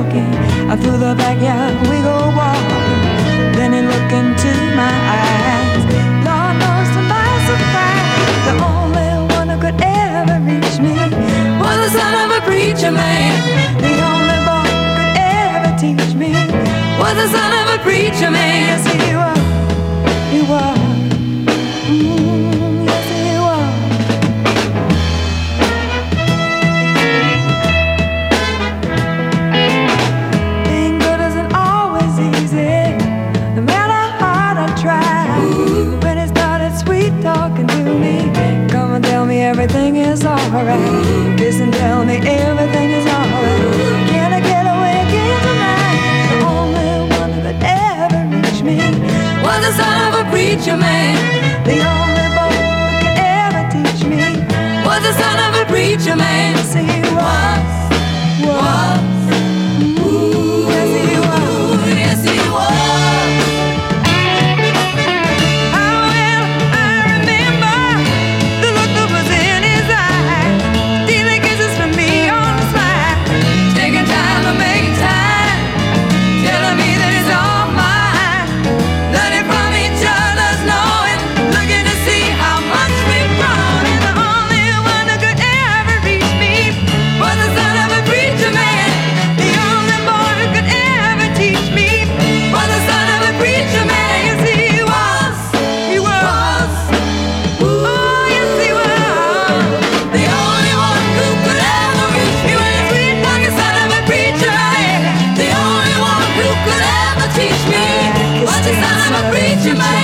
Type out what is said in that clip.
talking. Through the backyard we go walking. Then he looked into my eyes. Lord knows to my surprise, the only one who could ever reach me was the son of a preacher man. The only boy who could ever teach me was the son of a preacher man. Yes, he was. He was. Yes, he was. Being good isn't always easy, no matter how hard I try. When he started sweet talking to me, come and tell me everything is alright. Kiss and tell me everything is alright. Can I get away again tonight? The only one who could ever reach me was the son of a preacher man. The only boy who could ever teach me was the son of a preacher man. Yes, he was. Ooh, yes, he was. Yes, he was. How well I remember the look that was in his eyes, stealing kisses from me on the slide, taking time to make time, telling me that it's all mine, learning from each other's knowing, looking to see how much we've grown. And the only one who could ever reach me was the son of a preacher man. The only boy who could ever teach me was the son of a preacher man. Yes, he was. He was. Oh, yes, he was. The only one who could ever reach me was the sweet talking son of a preacher man. The only one who could ever teach me was the son of a preacher man.